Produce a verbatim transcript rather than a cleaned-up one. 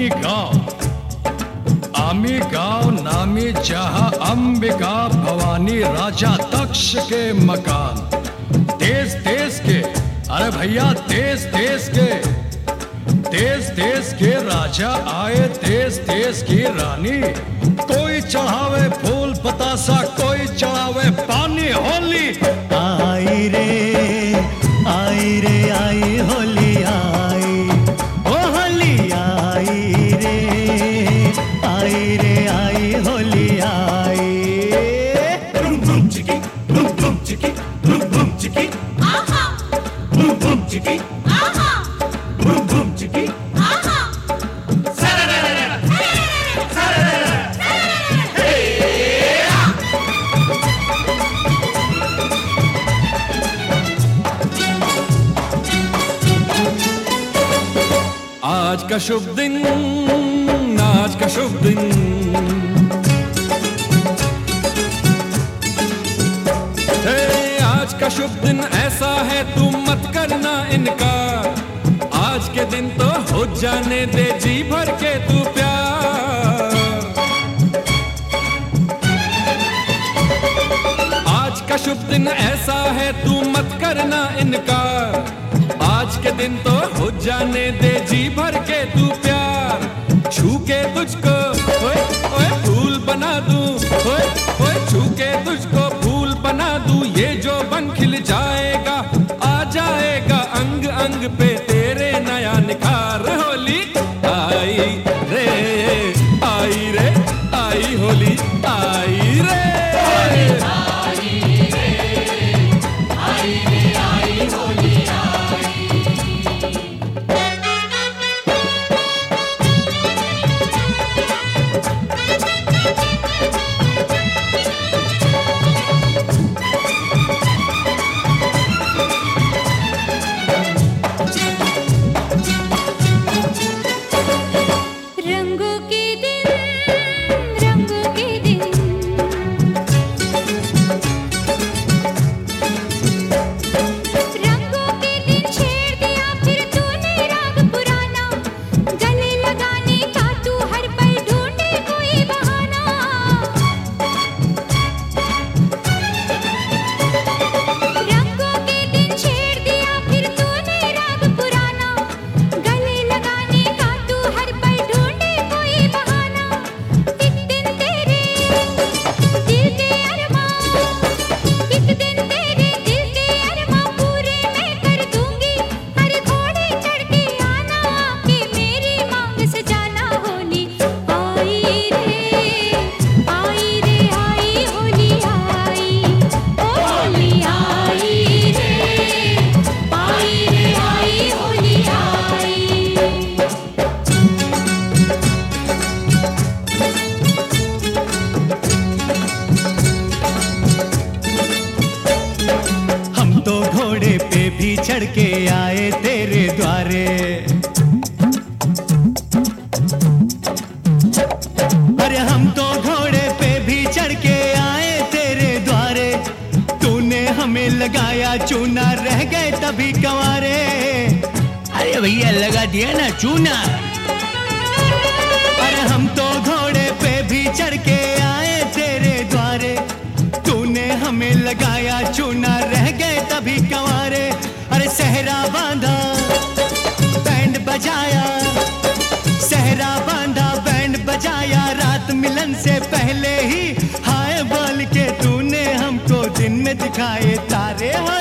आमी गांव, आमी गांव नामी जहां अंबिका भवानी राजा दक्ष के मकान। देश देश के, अरे भैया देश देश के, देश देश के राजा आए, देश देश की रानी। कोई चढ़ावे फूल बतासा, कोई चढ़ावे पानी। होली आई रे आई रे आई होली आई, ओ होली आई रे आई रे आई होली आई। Boom boom chiki, boom boom chiki, boom boom chiki, aha. Boom boom chiki, aha. Boom boom chiki, aha. Sararara, sararara, hey ah. आज का शुभ दिन, आज का शुभ दिन, हे आज का शुभ दिन ऐसा है तू मत करना इनकार। आज के दिन तो हो जाने दे जी भर के तू प्यार। आज का शुभ दिन ऐसा है तू मत करना इनकार। आज के दिन तो हो जाने दे जी भर के तू प्यार। छू के तुझको ओए ओए फूल बना दूं, ओए ओए छू के तुझको फूल बना दूं। ये जो बन खिल जाएगा, आ जाएगा अंग अंग पे तेरे नया निखार। होली आई रे आई रे आई होली आई रे आई रे आई रे आई होली आई। रंगों के दिन, रंगों के दिन, रंगों के दिन छेड़ दिया फिर तूने राग पुराना। गले लगाने का तू हर पल ढूंढे कोई बहाना। रंगों के दिन छेड़ दिया फिर तूने राग पुराना। गले लगाने का तू हर पल ढूंढे कोई बहाना। एक दिन तेरे दिल के अरमां, एक दिन तेरे दिल के अरमां पूरे मैं कर दूंगी। हर घोड़े चढ़ के आना, आके मेरी मांग सजाना। होली आई रे आई रे आई होली आई, ओ होली आई रे आई रे आई होली आई। हम तो घोड़े पे भी चढ़ के आए तेरे द्वारे। अरे हम तो घोड़े पे भी चढ़ के आए तेरे द्वारे। तूने हमें लगाया चूना, रह गए तभी कंवारे। अरे भैया लगा दिया ना चूना। अरे हम तो घोड़े पे भी चढ़ के आए तेरे द्वारे। तूने हमें लगाया चूना, रह गए तभी कंवारे। अरे सहरा बांधा बैंड बजाया, सहरा बांधा बैंड बजाया। रात मिलन से पहले ही हाय बोल के तूने हमको दिन में दिखाए तारे।